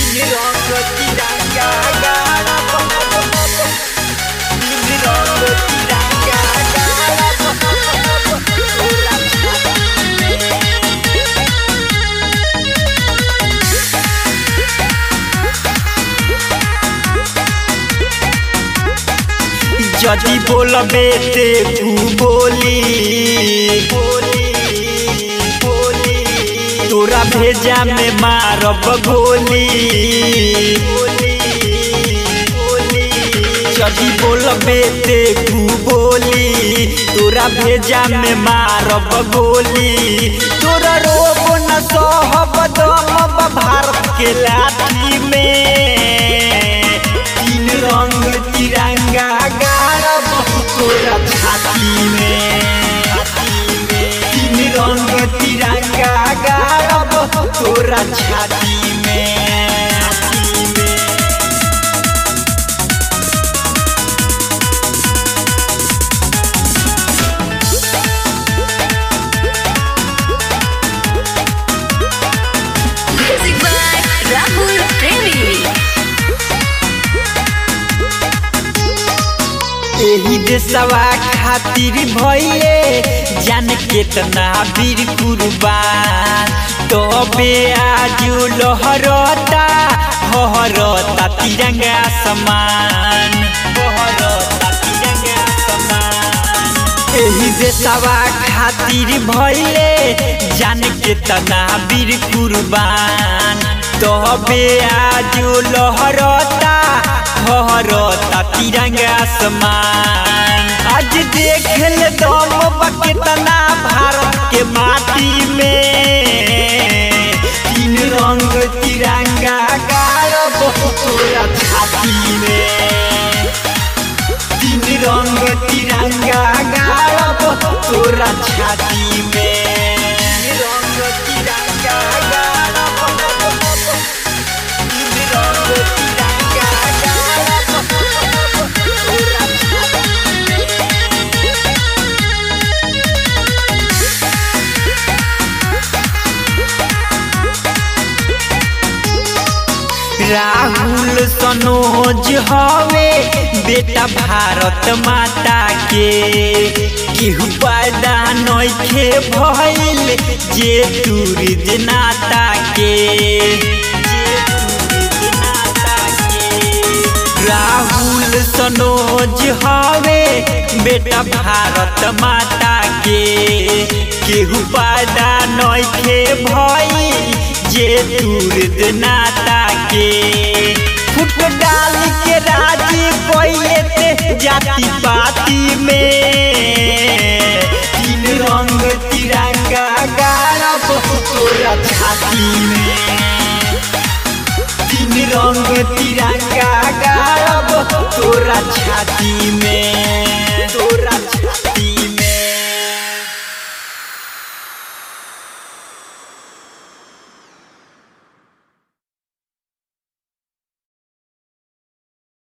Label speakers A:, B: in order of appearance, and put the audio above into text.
A: जदी बोलबे ते तू बोली तोरा भेजा में मारब गोली। जदी बोलबे ते तू बोली तोरा भेजा में मारब गोली। तोरा रोब न सहब दम भारत के लाठी में। तीन रंग तिरंगा गाड़ब तोरा छाती में। तीन रंग तिरंगा गाड़ब तोरा छाती में। एही देशवा खातिर भइले जान केतना वीर कुर्बान। तबे आज लहरता हरता तिरंगा समान। एही देशवा खातिर भइले जान केतना वीर कुर्बान। तबे आज लहरता हरता तिरंगा समान। आज देख ले दम केतना भारत के माटी में। तीन रंग तिरंगा गाड़ब तोरा छाती में। तीन रंग तिरंगा गाड़ब तोरा छाती में। रंग तिरंगा गाड़ब तीन रंग तिरंगा राहुल सनोज हवे बेटा भारत माता के। केहू पैदा नइखे भइल जे तुरिद नाता के। राहुल सनोज हवे बेटा भारत माता के। केहू पैदा नइखे भइल जे तुरिद नाता के। फुट डाल के राजी कोइले ते जाति पाती में। तीन रंग तिरंगा गाड़ब तोरा छाती में। तीन रंग तिरंगा गाड़ब तोरा छाती में।